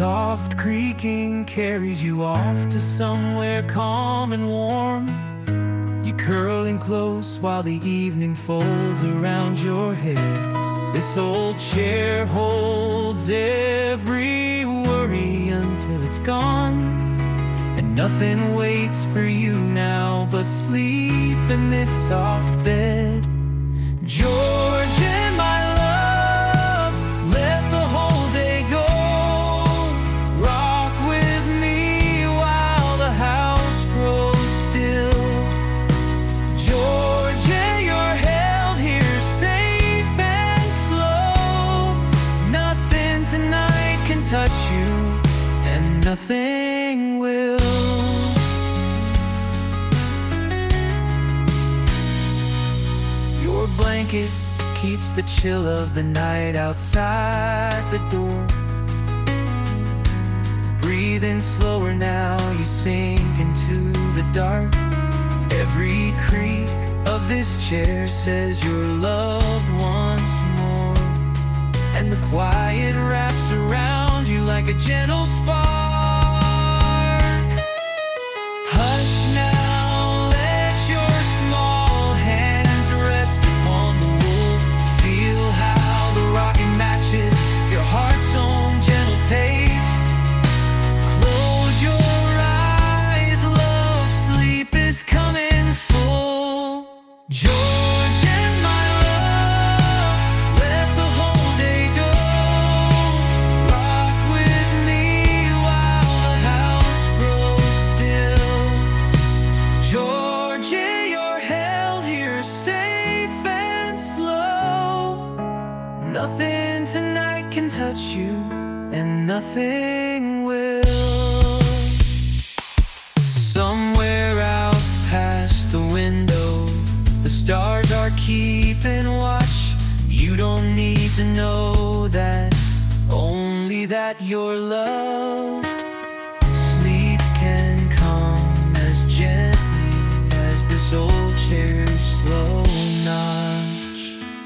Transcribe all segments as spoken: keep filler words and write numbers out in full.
soft creaking carries you off to somewhere calm and warm. You curl in close while the evening folds around your head. This old chair holds every worry until it's gone, and nothing waits for you now but sleep in this soft bed. George and my love, let the whole day go. Rock with me while the house grows still. Georgia, you're held here safe and slow. Nothing tonight can touch you, and nothing will. Your blanket keeps the chill of the night outside the door. Breathe in slower now, you sink into the dark. Every creak of this chair says you're loved once more, and the quiet wraps around you like a gentle spark. Hush now, let your small hands rest upon the wool. Feel how the rocking matches your heart's own gentle pace. Close your eyes, love, sleep is coming full. George and my love, let the whole day go. Rock with me while the house grows still. Georgia, you're held here safe and slow. Nothing tonight can touch you, and nothing will. Somewhere out past the window, the stars are keeping watch. You don't need to know that, only that you're loved. Sleep can come as gently as this old chair's slow notch.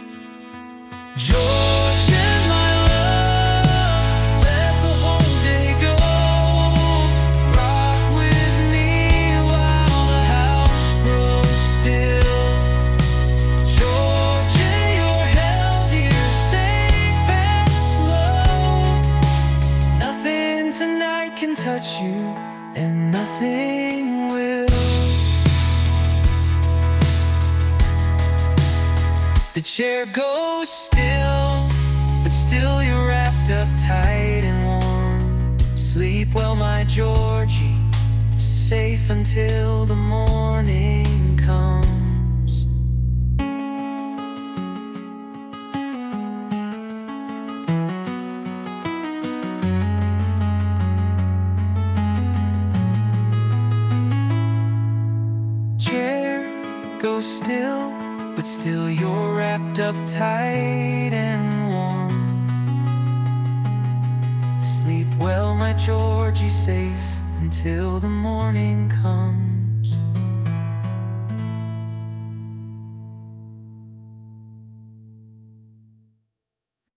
George and my love, let the whole day go. Rock with me while the house grows still. Georgia, you're held here safe and slow. Nothing tonight can touch you, and nothing will. The chair goes still, but still you're wrapped up tight and warm. Sleep well, my Georgie, safe until the morning comes. Chair goes still, but still you're wrapped up tight and warm. Sleep well, my Georgie, safe until the morning comes.